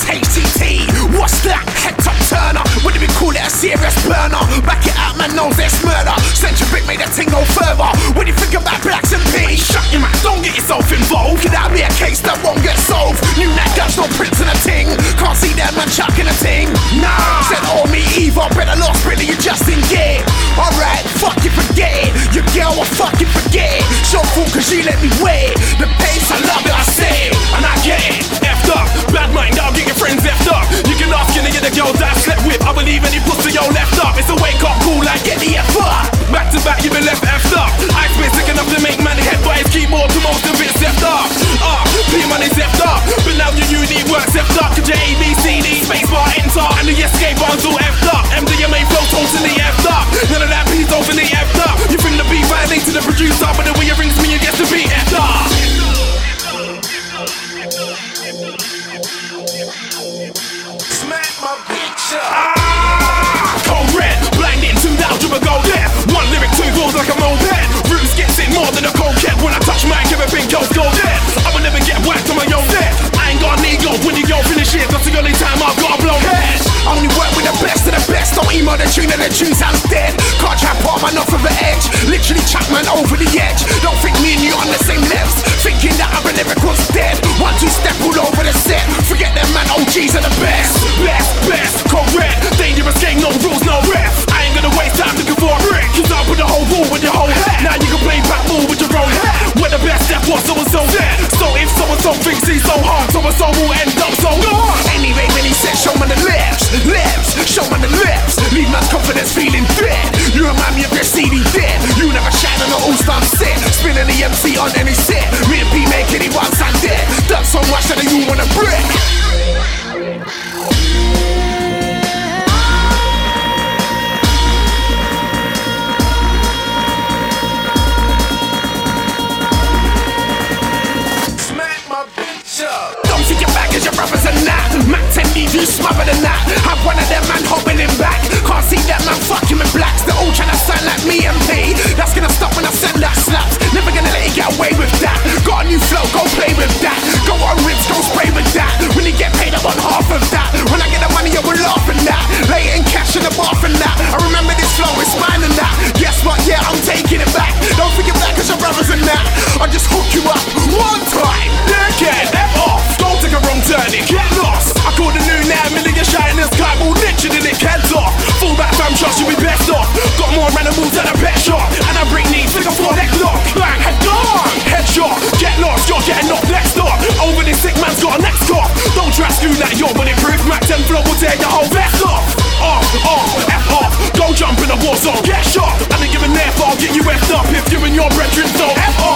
HTT, what's that? Head top turner, when did we call it a serious burner? Back it out, man knows there's murder. Centric made that thing go further. When you think about blacks and P, shut your mouth, don't get yourself involved. Could that be a case that won't get solved? New that guy's no prince in a ting. Can't see that man chucking a ting. Nah, said all me evil, better lost, really you just in gear. Alright, fuck you, forget it. Your girl will fucking forget it. Show fool cause she let me wait. The pace, I love it, I say it. And I get it, effed up. Bad mind, I'll get your friends effed up. You can ask any of the girls that I slept with. I believe any pussy yo left up. It's a wake up call like get the F up. Back to back, you been left effed up. Ice been sick enough to make man head by his keyboard to most of it effed up. P-money's effed up. But now your uni works effed up. Cause your ABCD, spacebar, enter. And the escape bar's all effed up. MDMA flow totally effed up. None of that P's overly effed up. You bring the beat violate to the producer, but the way it rings me, you get the beat effed up. Smack my bitch up. Cold red, blinding 2,000 ago there. One lyric, two balls like a moped. Roots gets it more than a cold cat. When I touch mic, everything goes gold dead. I will never get whacked on my own dead. I ain't got an ego when you go finish it. That's the only time I've got to blow heads. I only work with the best of the best. Don't email the tune and the tune sounds dead. Can't try to palm man off of the edge. Literally chuck man over the edge. Don't think me and you on the same levels. Thinking that other lyrical's dead. 1-2 step all over the set. Forget them man, OGs are the best. Best, correct. Dangerous game, no rules, no ref. I ain't gonna waste time looking for a brick. Cause I'll put the whole wall with your whole head. Now you can play back more with your own head. We're the best, that was so-and-so dead. So if so-and-so thinks he's so hard, so-and-so will end up so gone. Anyway, when he said show man the lips, show man the lips. Leave man's confidence feeling dead. You remind me of your CD dead. You never shine on the all-star set. Spinning the MC on any set. Me and P make anyone sound dead. Done so much that you wanna break. Don't think your back is your brothers and that. Mac 10 leave you smothered in that. Have one of them man hopping him back. Can't see that man fucking with blacks. They're all trying to sound like me and P. That's gonna stop when I send that slaps. Never gonna let you get away with that. Got a new flow, go play with that. Go on ribs, go spray with that. When you get paid, I want half of that. When I get the money, I will laugh at that. Lay it in cash in the bath and that. I remember this flow, it's mine and that. Guess what? Yeah, I'm taking it back. Don't forget that cause your brothers and that. I'll just hook you up one time. Dickhead, F off. Don't take a wrong turn, it get lost. I call the new now, million shiners, kite will literally lick heads off. Full back fam shots, you be best off. Got more animals than a pet shop. And I bring knees, figure 4 neck lock. Bang, head gone, headshot. Get lost, you're getting knocked next door. Over this sick man's got a next off. Don't try screw that you're bulletproof. Mac 10 flow will tear your whole vest off. F off. Go jump in a war zone, get shot. I didn't give a F, I'll get you F'd up. If you and your brethren don't F off.